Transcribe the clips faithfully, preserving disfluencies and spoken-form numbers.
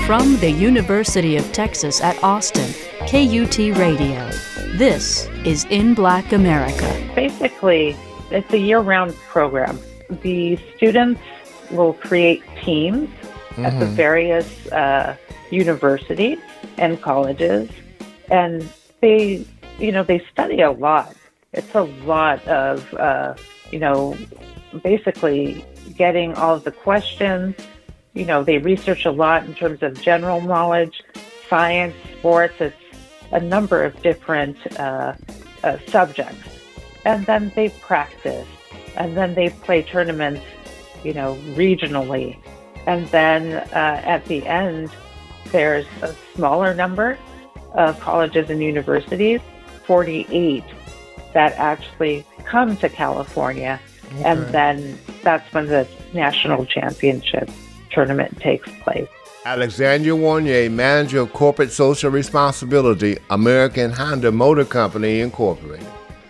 From the University of Texas at Austin, K U T Radio, this is In Black America. Basically, it's a year-round program. The students will create teams mm-hmm. at the various uh, universities and colleges, and they, you know, they study a lot. It's a lot of, uh, you know, basically getting all of the questions. You know, they research a lot in terms of general knowledge, science, sports. It's a number of different uh, uh, subjects. And then they practice. And then they play tournaments, you know, regionally. And then uh, at the end, there's a smaller number of colleges and universities, forty-eight, that actually come to California. Okay. And then that's when the national championship tournament takes place. Alexandria Warnier, Manager of Corporate Social Responsibility, American Honda Motor Company, Incorporated.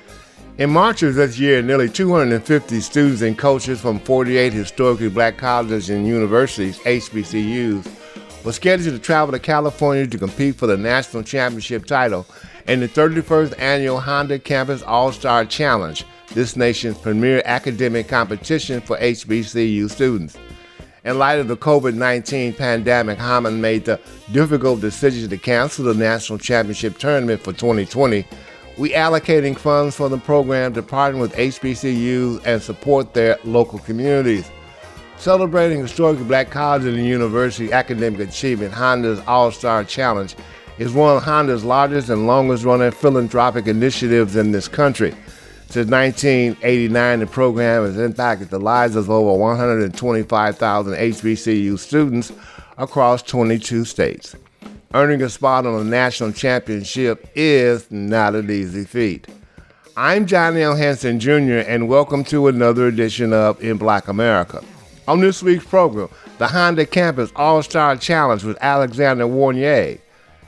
In March of this year, nearly two hundred fifty students and coaches from forty-eight historically black colleges and universities, H B C Us, were scheduled to travel to California to compete for the national championship title in the thirty-first annual Honda Campus All-Star Challenge, this nation's premier academic competition for H B C U students. In light of the covid nineteen pandemic, Honda made the difficult decision to cancel the national championship tournament for twenty twenty. We allocating funds for the program to partner with H B C Us and support their local communities. Celebrating historically black colleges and university academic achievement, Honda's All-Star Challenge is one of Honda's largest and longest-running philanthropic initiatives in this country. Since nineteen eighty-nine, the program has impacted the lives of over one hundred twenty-five thousand H B C U students across twenty-two states. Earning a spot on the national championship is not an easy feat. I'm Johnny L. Henson Junior, and welcome to another edition of In Black America. On this week's program, the Honda Campus All-Star Challenge with Alexandria Warnier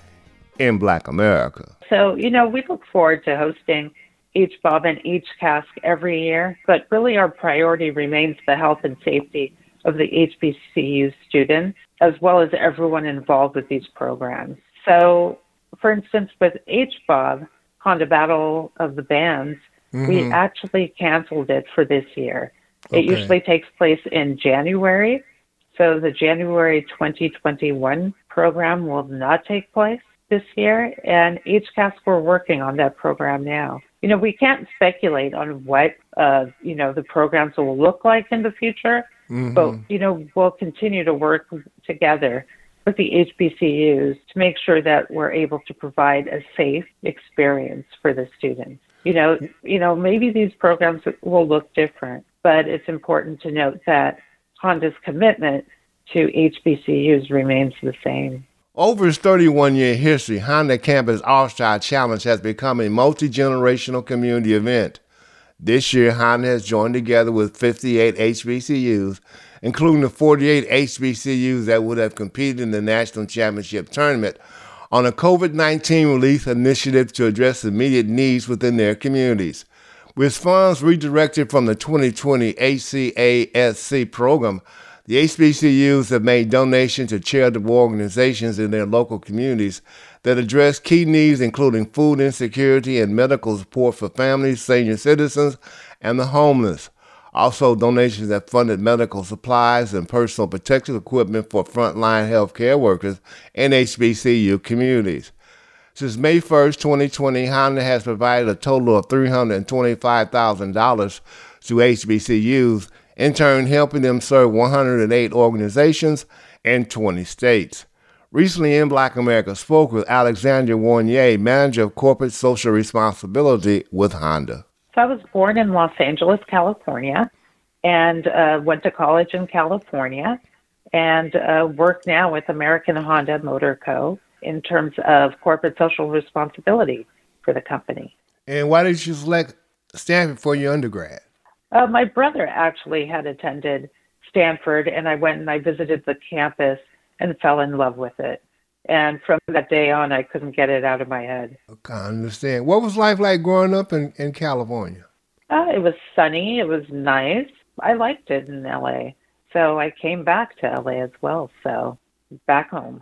in Black America. So, you know, we look forward to hosting H B O B and H C A S C every year, but really our priority remains the health and safety of the H B C U students, as well as everyone involved with these programs. So, for instance, with H B O B, Honda Battle of the Bands, mm-hmm. we actually canceled it for this year. Okay. It usually takes place in January, so the January twenty twenty-one program will not take place this year, and H C A S C, we're working on that program now. You know, we can't speculate on what, uh, you know, the programs will look like in the future, mm-hmm. but, you know, we'll continue to work together with the H B C Us to make sure that we're able to provide a safe experience for the students. You know, you know, maybe these programs will look different, but it's important to note that Honda's commitment to H B C Us remains the same. Over its thirty-one-year history, Honda Campus All-Star Challenge has become a multi-generational community event. This year, Honda has joined together with fifty-eight H B C Us, including the forty-eight H B C Us that would have competed in the national championship tournament, on a covid nineteen relief initiative to address immediate needs within their communities. With funds redirected from the twenty twenty H C A S C program, the H B C Us have made donations to charitable organizations in their local communities that address key needs, including food insecurity and medical support for families, senior citizens, and the homeless. Also, donations have funded medical supplies and personal protective equipment for frontline health care workers in H B C U communities. Since May first, twenty twenty, Honda has provided a total of three hundred twenty-five thousand dollars to H B C Us, in turn helping them serve one hundred eight organizations in twenty states. Recently, In Black America spoke with Alexandria Warnier, Manager of Corporate Social Responsibility with Honda. So I was born in Los Angeles, California, and uh, went to college in California, and uh, work now with American Honda Motor Co. in terms of corporate social responsibility for the company. And why did you select Stanford for your undergrad? Uh, my brother actually had attended Stanford, and I went and I visited the campus and fell in love with it. And from that day on, I couldn't get it out of my head. Okay, I understand. What was life like growing up in, in California? Uh, it was sunny. It was nice. I liked it in L A. So I came back to L A as well, so back home.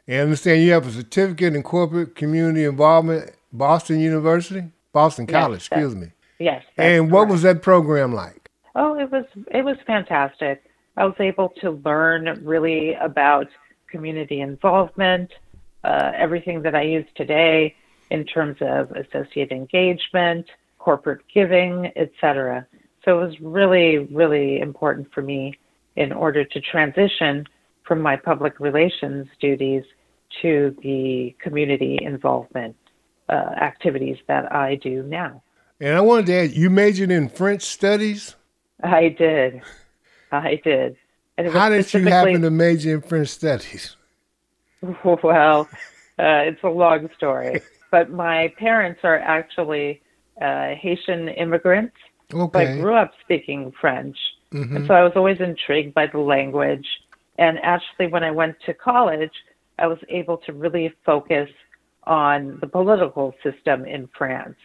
And I understand you have a certificate in corporate community involvement, Boston University, Boston College, yes, excuse me. Yes. And what correct. was that program like? Oh, it was it was fantastic. I was able to learn really about community involvement, uh, everything that I use today in terms of associate engagement, corporate giving, et cetera. So it was really, really important for me in order to transition from my public relations duties to the community involvement uh, activities that I do now. And I wanted to ask, you majored in French studies? I did. I did. And it was How did you specifically- happen to major in French studies? Well, uh, it's a long story. But my parents are actually uh, Haitian immigrants. Okay. So I grew up speaking French. Mm-hmm. And so I was always intrigued by the language. And actually, when I went to college, I was able to really focus on the political system in France.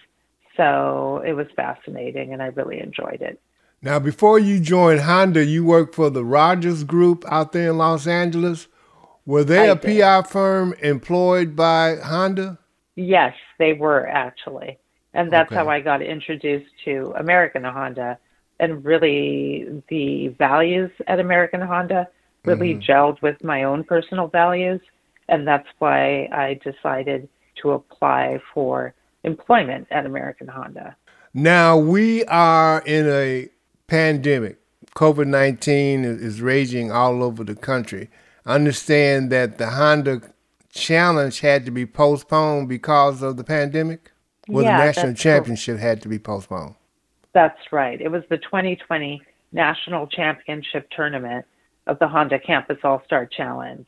So it was fascinating, and I really enjoyed it. Now, before you joined Honda, you worked for the Rogers Group out there in Los Angeles. Were they I a P R firm employed by Honda? Yes, they were actually. And that's Okay. how I got introduced to American Honda. And really, the values at American Honda really Mm-hmm. gelled with my own personal values. And that's why I decided to apply for employment at American Honda. Now, we are in a pandemic. COVID nineteen is, is raging all over the country. I understand that the Honda Challenge had to be postponed because of the pandemic? Or Yeah, the National that's Championship had to be postponed? That's right. It was the twenty twenty National Championship Tournament of the Honda Campus All-Star Challenge.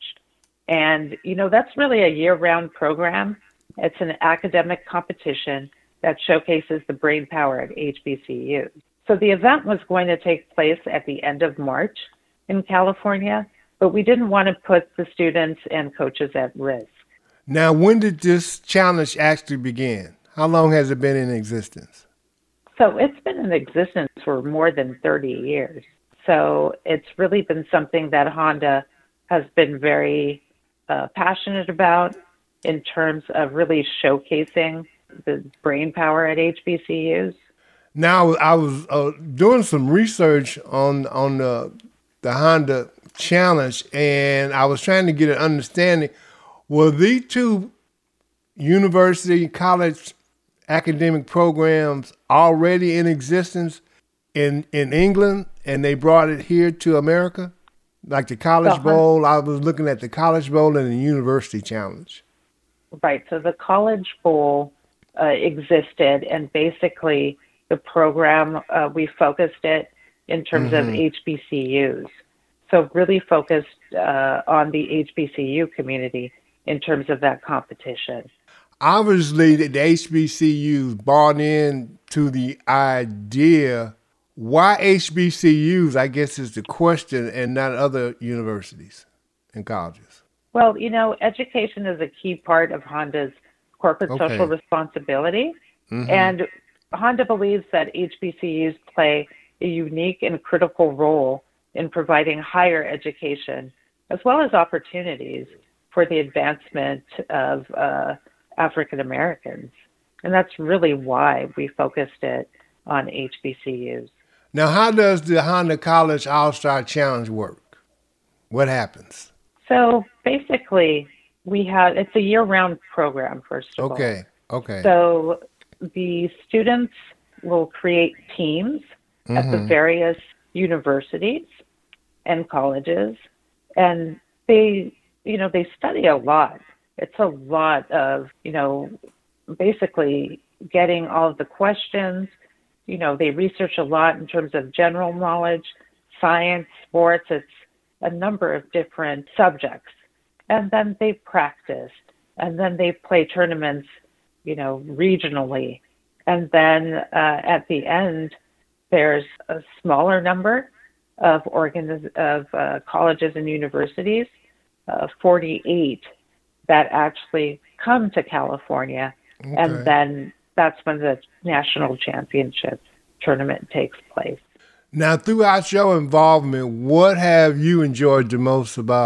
And, you know, that's really a year-round program. It's an academic competition that showcases the brain power at H B C Us. So the event was going to take place at the end of March in California, but we didn't want to put the students and coaches at risk. Now, when did this challenge actually begin? How long has it been in existence? So it's been in existence for more than thirty years. So it's really been something that Honda has been very uh, passionate about in terms of really showcasing the brain power at H B C Us. Now, I was uh, doing some research on on the, the Honda Challenge, and I was trying to get an understanding. Were these two university, college academic programs already in existence in, in England, and they brought it here to America? Like the College Uh-huh. Bowl, I was looking at the College Bowl and the University Challenge. Right. So the College Bowl uh, existed, and basically the program, uh, we focused it in terms Mm-hmm. of H B C Us. So really focused uh, on the H B C U community in terms of that competition. Obviously, the H B C Us bought in to the idea. Why H B C Us, I guess, is the question, and not other universities and colleges? Well, you know, education is a key part of Honda's corporate Okay. social responsibility. Mhm. And Honda believes that H B C Us play a unique and critical role in providing higher education, as well as opportunities for the advancement of uh, African Americans. And that's really why we focused it on H B C Us. Now, how does the Honda College All-Star Challenge work? What happens? So basically, we have, it's a year-round program, first of all. Okay, okay. So the students will create teams at the various universities and colleges, and they, you know, they study a lot. It's a lot of, you know, basically getting all of the questions. You know, they research a lot in terms of general knowledge, science, sports. It's a number of different subjects. And then they practice, and then they play tournaments, you know, regionally. And then uh, at the end, there's a smaller number of organiz- of uh, colleges and universities, uh, forty-eight, that actually come to California. Okay. And then that's when the national championship tournament takes place. Now, throughout your involvement, what have you enjoyed the most about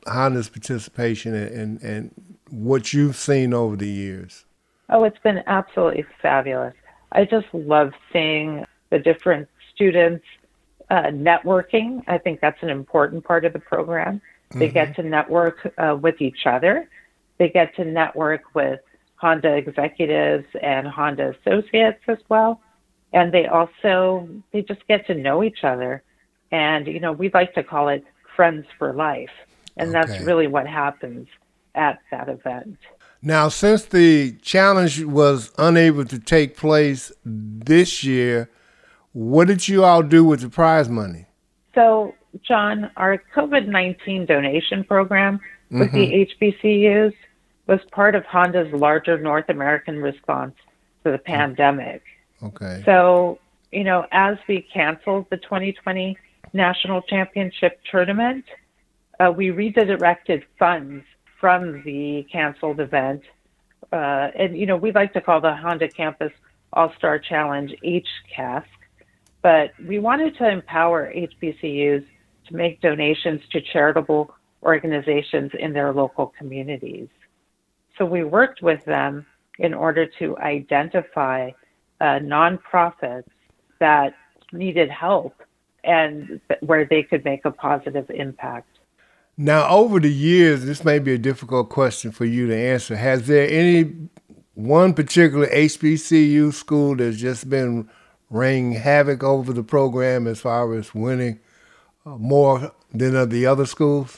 Honda's participation and, and, and what you've seen over the years? Oh, it's been absolutely fabulous. I just love seeing the different students uh, networking. I think that's an important part of the program. They mm-hmm. get to network uh, with each other. They get to network with Honda executives and Honda associates as well. And they also, they just get to know each other. And, you know, we like to call it friends for life. And okay. that's really what happens at that event. Now, since the challenge was unable to take place this year, what did you all do with the prize money? So, John, our COVID nineteen donation program with mm-hmm. the H B C Us was part of Honda's larger North American response to the pandemic. Okay. So, you know, as we canceled the twenty twenty National Championship Tournament, uh, we redirected funds from the canceled event. Uh, and, you know, we like to call the Honda Campus All-Star Challenge H C A S C, but we wanted to empower H B C Us to make donations to charitable organizations in their local communities. So we worked with them in order to identify uh, nonprofits that needed help and where they could make a positive impact. Now, over the years, this may be a difficult question for you to answer. Has there any one particular H B C U school that's just been wreaking havoc over the program as far as winning uh, more than of the other schools?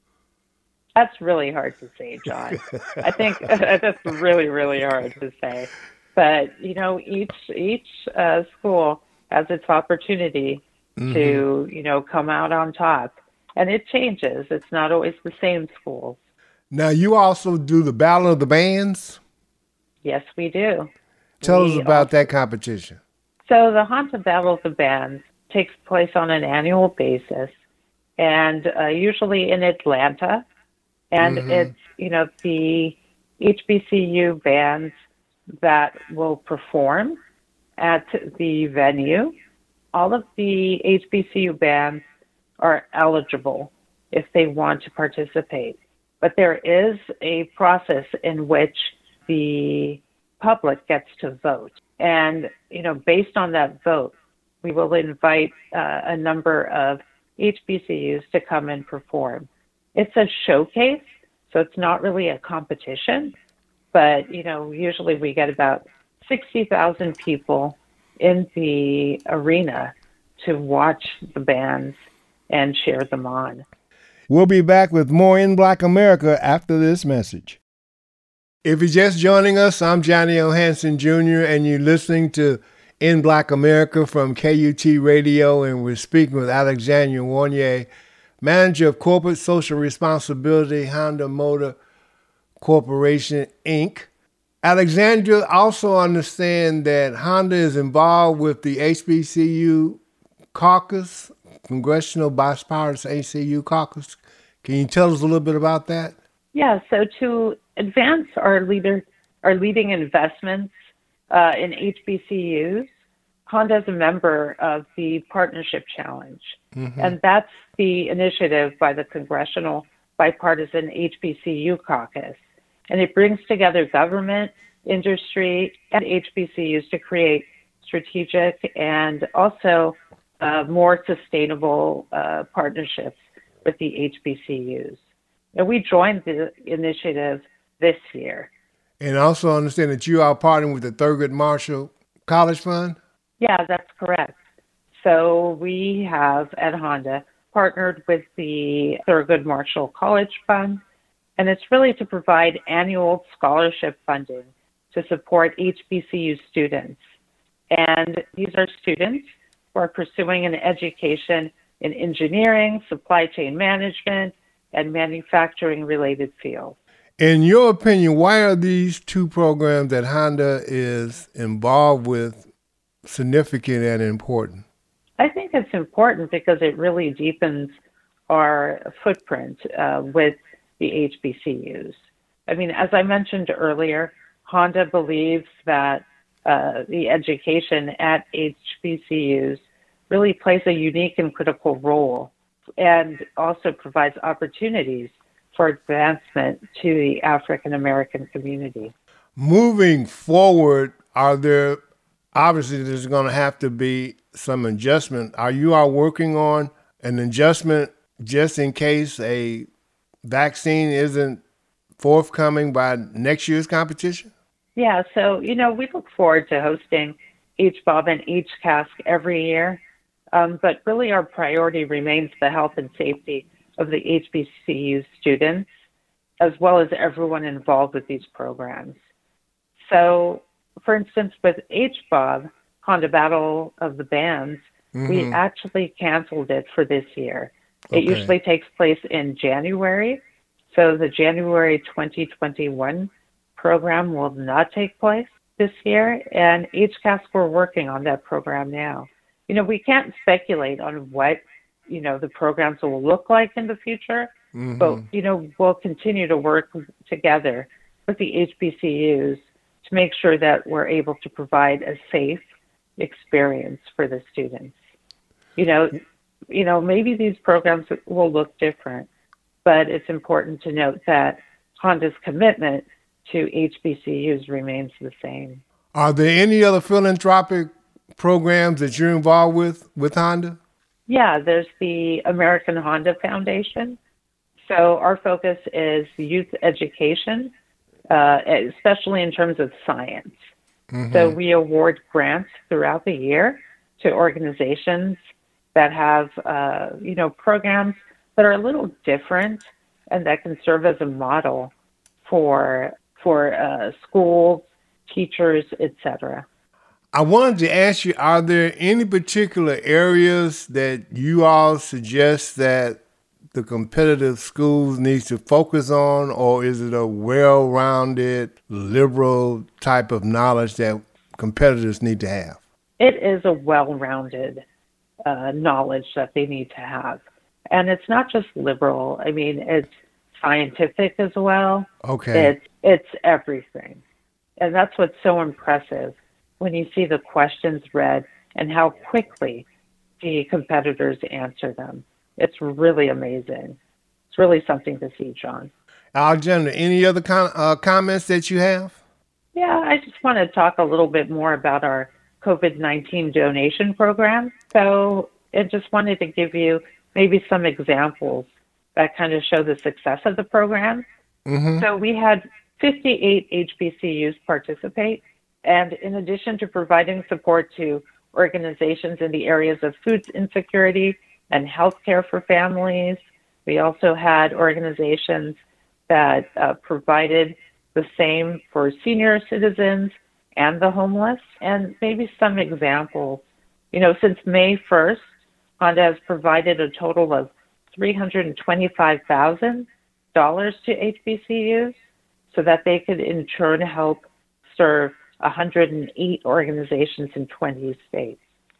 That's really hard to say, John. I think that's really, really hard to say. But, you know, each each uh, school has its opportunity mm-hmm. to, you know, come out on top. And it changes. It's not always the same schools. Now, you also do the Battle of the Bands? Yes, we do. Tell we us about also, that competition. So the Honda Battle of the Bands takes place on an annual basis, and uh, usually in Atlanta. And mm-hmm. it's, you know, the H B C U bands that will perform at the venue. All of the H B C U bands are eligible if they want to participate. But there is a process in which the public gets to vote. And, you know, based on that vote, we will invite uh, a number of H B C Us to come and perform. It's a showcase, so it's not really a competition. But, you know, usually we get about sixty thousand people in the arena to watch the bands and cheer them on. We'll be back with more In Black America after this message. If you're just joining us, I'm Johnny O. Hanson Junior, and you're listening to In Black America from K U T Radio, and we're speaking with Alexandria Wanye, Manager of Corporate Social Responsibility, Honda Motor Corporation, Incorporated. Alexandria, also understand that Honda is involved with the H B C U caucus, Congressional Bipartisan H B C U caucus. Can you tell us a little bit about that? Yeah, so to advance our leader, our leading investments uh, in H B C Us, Honda is a member of the Partnership Challenge. Mm-hmm. And that's the initiative by the Congressional Bipartisan H B C U Caucus. And it brings together government, industry, and H B C Us to create strategic and also uh, more sustainable uh, partnerships with the H B C Us. And we joined the initiative this year. And also understand that you are partnering with the Thurgood Marshall College Fund? Yeah, that's correct. So we have, at Honda, partnered with the Thurgood Marshall College Fund, and it's really to provide annual scholarship funding to support H B C U students. And these are students who are pursuing an education in engineering, supply chain management, and manufacturing-related fields. In your opinion, why are these two programs that Honda is involved with significant and important? I think it's important because it really deepens our footprint uh, with the H B C Us. I mean, as I mentioned earlier, Honda believes that uh, the education at H B C Us really plays a unique and critical role and also provides opportunities for advancement to the African American community. Moving forward, are there, obviously there's going to have to be some adjustment. Are you all working on an adjustment just in case a vaccine isn't forthcoming by next year's competition? Yeah, so, you know, we look forward to hosting H B O B and H C A S C every year, um, but really our priority remains the health and safety of the H B C U students, as well as everyone involved with these programs. So, for instance, with H B O B, Honda Battle of the Bands, mm-hmm. we actually canceled it for this year. It okay. usually takes place in January, so the January twenty twenty-one program will not take place this year, and H C A S C, we're working on that program now. You know, we can't speculate on what, you know, the programs will look like in the future, mm-hmm. but, you know, we'll continue to work together with the H B C Us to make sure that we're able to provide a safe experience for the students. You know, you know, maybe these programs will look different, but it's important to note that Honda's commitment to H B C Us remains the same. Are there any other philanthropic programs that you're involved with with Honda? Yeah, there's the American Honda Foundation. So our focus is youth education, uh, especially in terms of science. Mm-hmm. So we award grants throughout the year to organizations that have, uh, you know, programs that are a little different and that can serve as a model for for uh, schools, teachers, et cetera. I wanted to ask you, are there any particular areas that you all suggest that the competitive schools need to focus on, or is it a well-rounded, liberal type of knowledge that competitors need to have? It is a well-rounded uh, knowledge that they need to have. And it's not just liberal. I mean, it's scientific as well. Okay. It's, it's everything. And that's what's so impressive when you see the questions read and how quickly the competitors answer them. It's really amazing. It's really something to see, John. Alexandra, any other com- uh, comments that you have? Yeah, I just want to talk a little bit more about our COVID nineteen donation program. So I just wanted to give you maybe some examples that kind of show the success of the program. Mm-hmm. So we had fifty-eight H B C Us participate. And in addition to providing support to organizations in the areas of food insecurity and healthcare for families, we also had organizations that uh, provided the same for senior citizens and the homeless. And maybe some examples. You know, since May first, Honda has provided a total of three hundred twenty-five thousand dollars to H B C Us so that they could in turn help serve one hundred eight organizations in twenty states.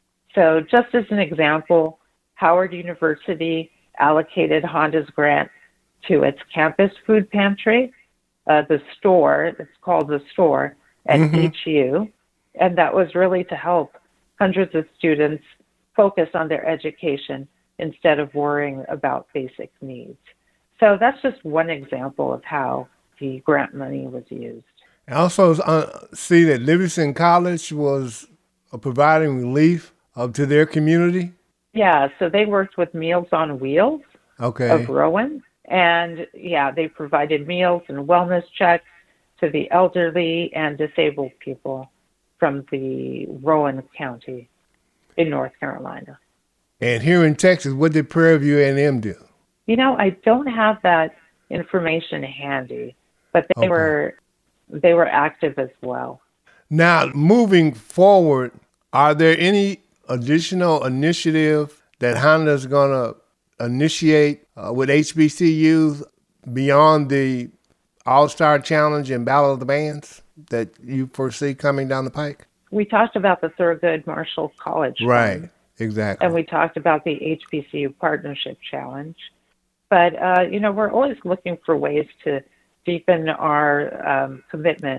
So just as an example, Howard University allocated Honda's grant to its campus food pantry, uh, the store, it's called the store at mm-hmm. H U, and that was really to help hundreds of students focus on their education instead of worrying about basic needs. So that's just one example of how the grant money was used. I also uh, see that Livingston College was uh, providing relief uh, to their community. Yeah, so they worked with Meals on Wheels okay. of Rowan. And yeah, they provided meals and wellness checks to the elderly and disabled people from the Rowan County in North Carolina. And here in Texas, what did Prairie View A and M do? You know, I don't have that information handy, but they okay. were they were active as well. Now, moving forward, are there any additional initiative that Honda's going to initiate uh, with H B C Us beyond the All-Star Challenge and Battle of the Bands that you foresee coming down the pike? We talked about the Thurgood Marshall College Right, Fund, exactly. and we talked about the H B C U Partnership Challenge. But, uh, you know, we're always looking for ways to deepen our um, commitment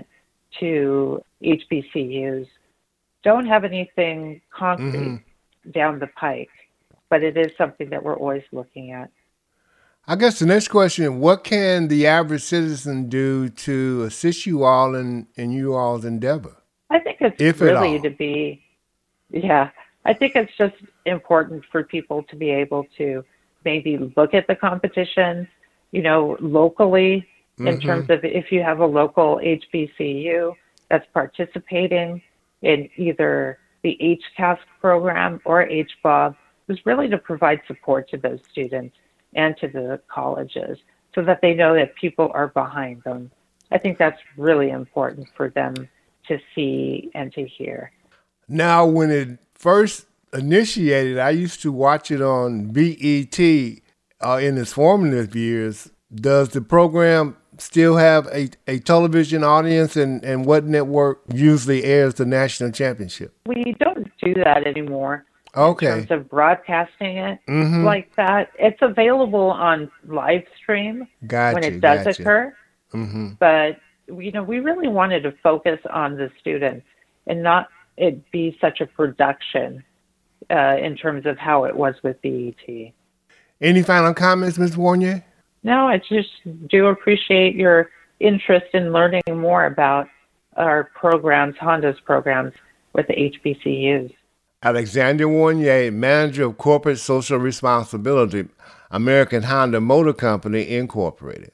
to H B C Us. Don't have anything concrete mm-hmm. down the pike, but it is something that we're always looking at. I guess the next question, what can the average citizen do to assist you all in, in you all's endeavor? I think it's If at really all. to be, yeah, I think it's just important for people to be able to maybe look at the competition, you know, locally, in Mhm. terms of if you have a local H B C U that's participating in either the H C A S C program or H B O B, is really to provide support to those students and to the colleges so that they know that people are behind them. I think that's really important for them to see and to hear. Now, when it first initiated, I used to watch it on B E T uh, in its formative years. Does the program still have a, a television audience, and, and what network usually airs the national championship? We don't do that anymore. Okay. In terms of broadcasting it Mhm. like that. It's available on live stream Gotcha, when it does gotcha. occur. Mm-hmm. But, you know, we really wanted to focus on the students and not it be such a production uh, in terms of how it was with B E T. Any final comments, Miz Warnier? No, I just do appreciate your interest in learning more about our programs, Honda's programs with the H B C Us. Alexander Warnier, Manager of Corporate Social Responsibility, American Honda Motor Company, Incorporated.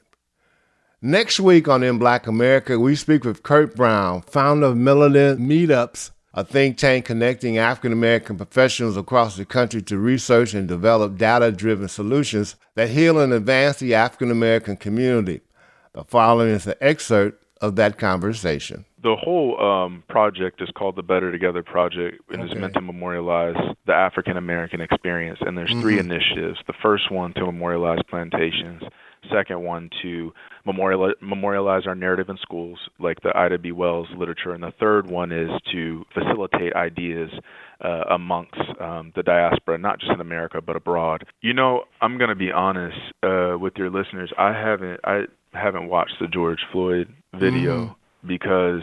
Next week on In Black America, we speak with Kurt Brown, founder of Melanin Meetups, a think tank connecting African-American professionals across the country to research and develop data-driven solutions that heal and advance the African-American community. The following is an excerpt of that conversation. The whole um, project is called the Better Together Project, and Okay. is meant to memorialize the African-American experience. And there's three Mhm. initiatives. The first one to memorialize plantations. Second one to memorialize, memorialize our narrative in schools, like the Ida B. Wells literature. And the third one is to facilitate ideas uh, amongst um, the diaspora, not just in America, but abroad. You know, I'm going to be honest uh, with your listeners. I haven't, I haven't watched the George Floyd video. Mhm. Because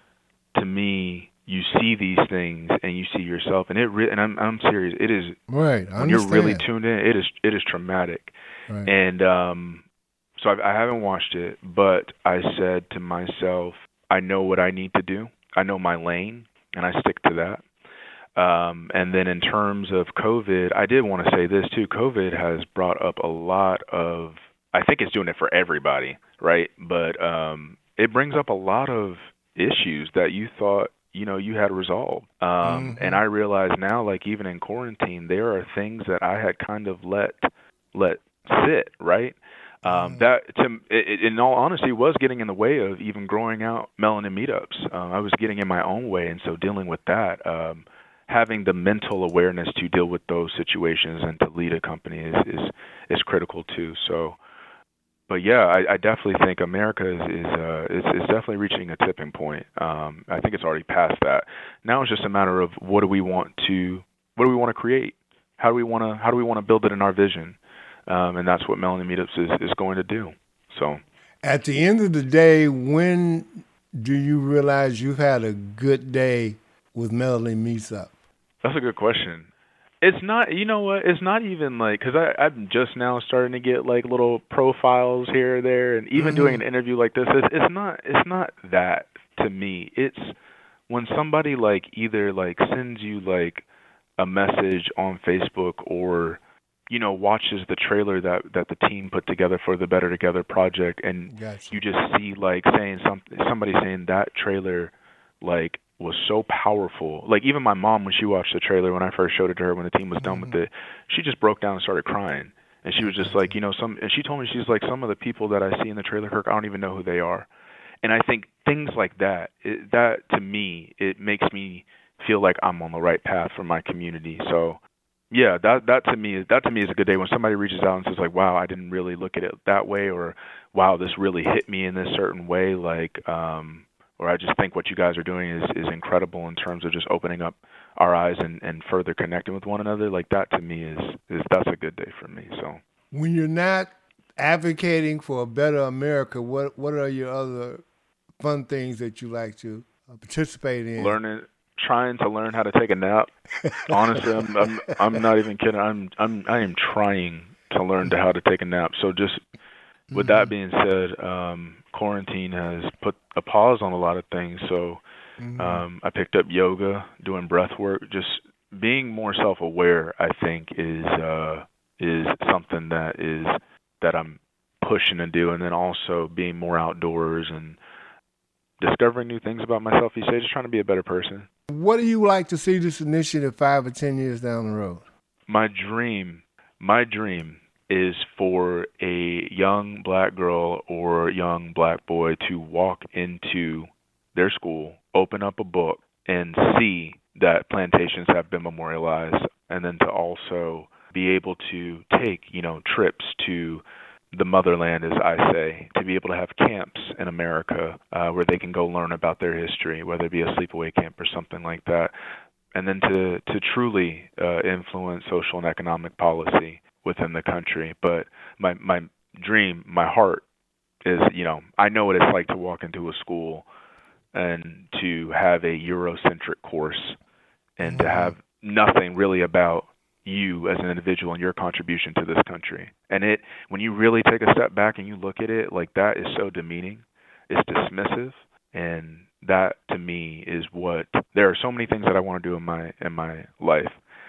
to me, you see these things and you see yourself, and it re- and I'm I'm serious. It is Right, I when you're really understand. tuned in. It is it is traumatic, Right. and um, so I've, I haven't watched it, but I said to myself, I know what I need to do. I know my lane, and I stick to that. Um, and then in terms of COVID, I did want to say this too. COVID has brought up a lot of. I think it's doing it for everybody, right? But um, it brings up a lot of issues that you thought, you know, you had resolved. Um, Mhm. And I realize now, like even in quarantine, there are things that I had kind of let let sit, right? Um, Mhm. that, to, it, in all honesty, was getting in the way of even growing out Melanin Meetups. Um, I was getting in my own way, and so dealing with that, um, having the mental awareness to deal with those situations and to lead a company is is, is critical too. So. But yeah, I, I definitely think America is is, uh, is is definitely reaching a tipping point. Um, I think it's already past that. Now it's just a matter of what do we want to what do we want to create? How do we want to how do we want to build it in our vision? Um, and that's what Melanin Meetups is, is going to do. So At the end of the day, when do you realize you've had a good day with Melanie Meets Up? that's a good question. It's not, you know what? It's not even like, because I'm just now starting to get like little profiles here or there, and even Mhm. doing an interview like this, it's, it's not, it's not that to me. It's when somebody like either like sends you like a message on Facebook or, you know, watches the trailer that that the team put together for the Better Together project, and Gotcha. you just see like saying something, somebody saying that trailer like was so powerful. Like even my mom, when she watched the trailer, when I first showed it to her when the team was done with it, she just broke down and started crying. And she was just like, you know, some, and she told me, she's like, some of the people that I see in the trailer, Kirk, I don't even know who they are. And I think things like that, it, that to me, it makes me feel like I'm on the right path for my community. So yeah, that, that to me, that to me is a good day when somebody reaches out and says like, wow, I didn't really look at it that way, or wow, this really hit me in this certain way. Like, um, or I just think what you guys are doing is, is incredible in terms of just opening up our eyes and, and further connecting with one another. Like that to me is, is that's a good day for me. So When you're not advocating for a better America, what what are your other fun things that you like to uh, participate in? learning, trying to learn how to take a nap. Honestly, I'm, I'm I'm not even kidding. I'm I'm I am trying to learn to how to take a nap. So just with mm-hmm. that being said, um, quarantine has put a pause on a lot of things. So mm-hmm. um, I picked up yoga, doing breath work, just being more self-aware, I think, is uh, is something that is that I'm pushing to do, and then also being more outdoors and discovering new things about myself. You say, just trying to be a better person. What do you like to see this initiative five or ten years down the road? My dream, my dream is for a young black girl or young black boy to walk into their school, open up a book, and see that plantations have been memorialized, and then to also be able to take, you know, trips to the motherland, as I say, to be able to have camps in America uh, where they can go learn about their history, whether it be a sleepaway camp or something like that, and then to, to truly uh, influence social and economic policy within the country. But my my dream, my heart is, you know, I know what it's like to walk into a school and to have a Eurocentric course and to have nothing really about you as an individual and your contribution to this country. And it, when you really take a step back and you look at it, like, that is so demeaning. It's dismissive. And that, to me, is what, there are so many things that I want to do in my in my life,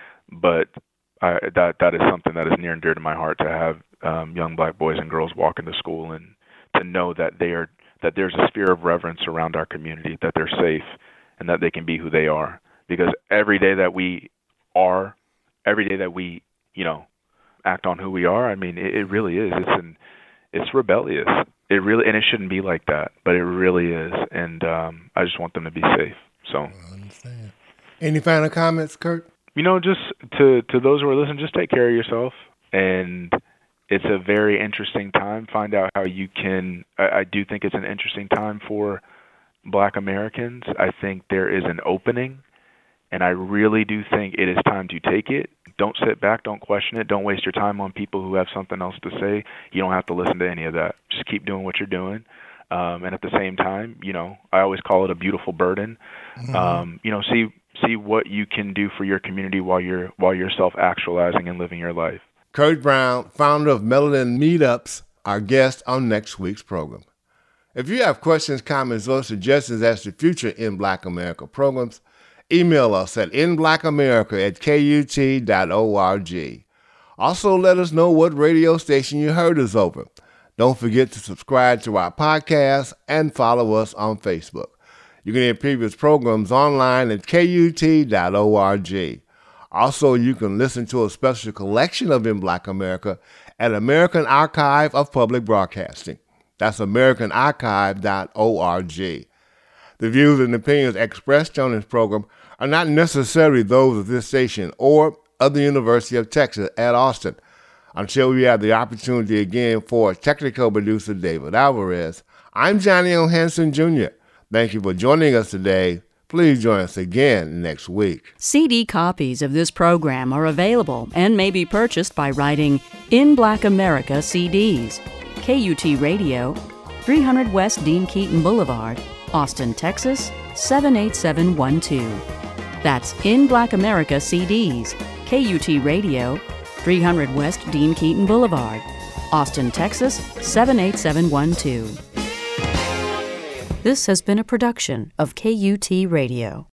but I, that that is something that is near and dear to my heart, to have um, young black boys and girls walk into school and to know that they are that there's a sphere of reverence around our community, that they're safe, and that they can be who they are. Because every day that we are, every day that we, you know, act on who we are, I mean, it, it really is. It's an, it's rebellious. It really, and it shouldn't be like that, but it really is. And um, I just want them to be safe. So, I understand. Any final comments, Kurt? You know, just to to those who are listening, just take care of yourself. And it's a very interesting time. Find out how you can. I, I do think it's an interesting time for Black Americans. I think there is an opening. And I really do think it is time to take it. Don't sit back. Don't question it. Don't waste your time on people who have something else to say. You don't have to listen to any of that. Just keep doing what you're doing. Um, and at the same time, you know, I always call it a beautiful burden. Mm-hmm. Um, you know, see see what you can do for your community while you're while you're self-actualizing and living your life. Kurt Brown, founder of Melanin Meetups, our guest on next week's program. If you have questions, comments, or suggestions as to future In Black America programs, email us at in black america at k u t dot org. Also, let us know what radio station you heard us over. Don't forget to subscribe to our podcast and follow us on Facebook. You can hear previous programs online at k u t dot org. Also, you can listen to a special collection of In Black America at American Archive of Public Broadcasting. That's american archive dot org. The views and opinions expressed on this program are not necessarily those of this station or of the University of Texas at Austin. Until we have the opportunity again for technical producer David Alvarez, I'm Johnny O. Hanson Junior Thank you for joining us today. Please join us again next week. C D copies of this program are available and may be purchased by writing In Black America C Ds, K U T Radio, three hundred West Dean Keaton Boulevard, Austin, Texas, seven eight seven one two. That's In Black America C Ds, K U T Radio, three hundred West Dean Keaton Boulevard, Austin, Texas, seven eight seven one two. This has been a production of K U T Radio.